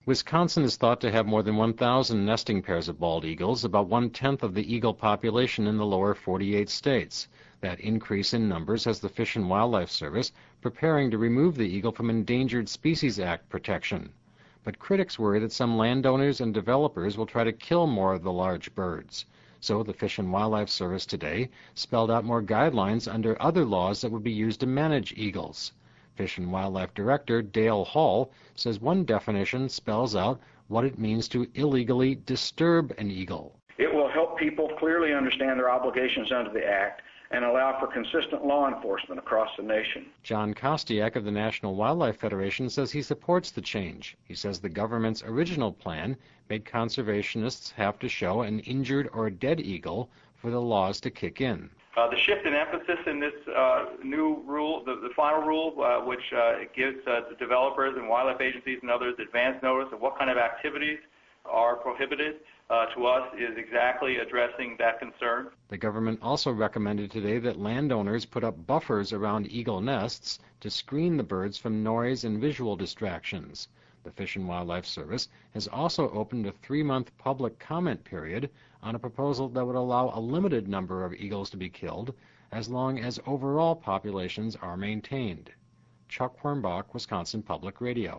Wisconsin is thought to have more than 1,000 nesting pairs of bald eagles, about 1/10 of the eagle population in the lower 48 states. That increase in numbers has the Fish and Wildlife Service preparing to remove the eagle from Endangered Species Act protection. But critics worry that some landowners and developers will try to kill more of the large birds. So the Fish and Wildlife Service today spelled out more guidelines under other laws that would be used to manage eagles. Fish and Wildlife Director Dale Hall says one definition spells out what it means to illegally disturb an eagle. It will help people clearly understand their obligations under the Act and allow for consistent law enforcement across the nation. John Kostiak of the National Wildlife Federation says he supports the change. He says the government's original plan made conservationists have to show an injured or dead eagle for the laws to kick in. The shift in emphasis in this new rule, the final rule, which gives the developers and wildlife agencies and others advance notice of what kind of activities are prohibited, to us is exactly addressing that concern. The government also recommended today that landowners put up buffers around eagle nests to screen the birds from noise and visual distractions. The Fish and Wildlife Service has also opened a 3-month public comment period on a proposal that would allow a limited number of eagles to be killed as long as overall populations are maintained. Chuck Hornbach, Wisconsin Public Radio.